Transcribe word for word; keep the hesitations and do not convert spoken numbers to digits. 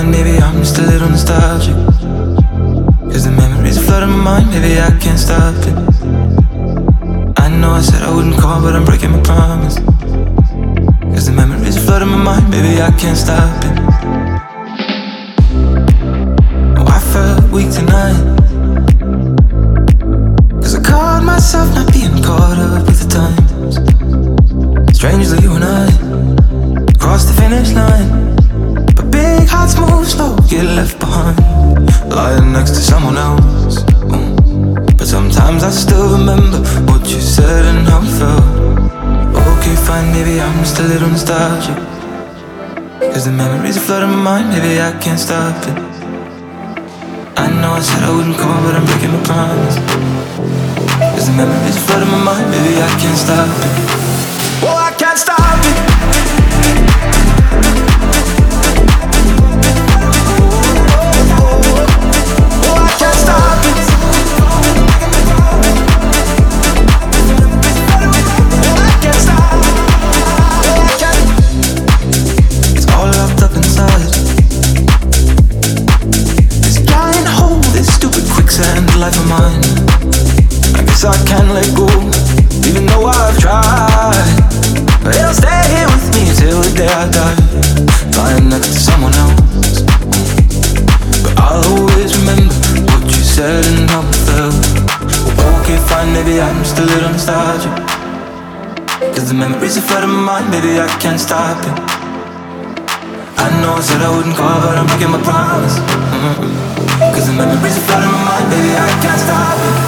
fine, maybe I'm just a little nostalgic. Cause the memories are flooding my mind, maybe I can't stop it. I know I said I wouldn't call, but I'm breaking my promise. Cause the memories are flooding my mind, baby, I can't stop it. Oh, I felt weak tonight, cause I caught myself not being caught up with the times. Strangely, you and I crossed the finish line, but big hearts move slow, get left behind, lying next to someone else. Mm. But sometimes I still remember what you said and how it felt. Okay, fine, maybe I'm just a little nostalgic. Cause the memories are flooding my mind, maybe I can't stop it. I know I said I wouldn't call, but I'm breaking my promise. Cause the memories are flooding my mind, maybe I can't stop it. Oh, I can't stop it. Life of mine, I guess I can't let go, even though I've tried. But it'll stay here with me till the day I die, lying next to someone else. But I'll always remember what you said and how it felt. Okay, fine, maybe I'm just a little nostalgic. Cause the memories are flooding my mind, baby, I can't stop it. I know I said I wouldn't call, but I'm breaking my promise. Mm-hmm. Cause the memories are flooding my mind, baby, I can't stop it.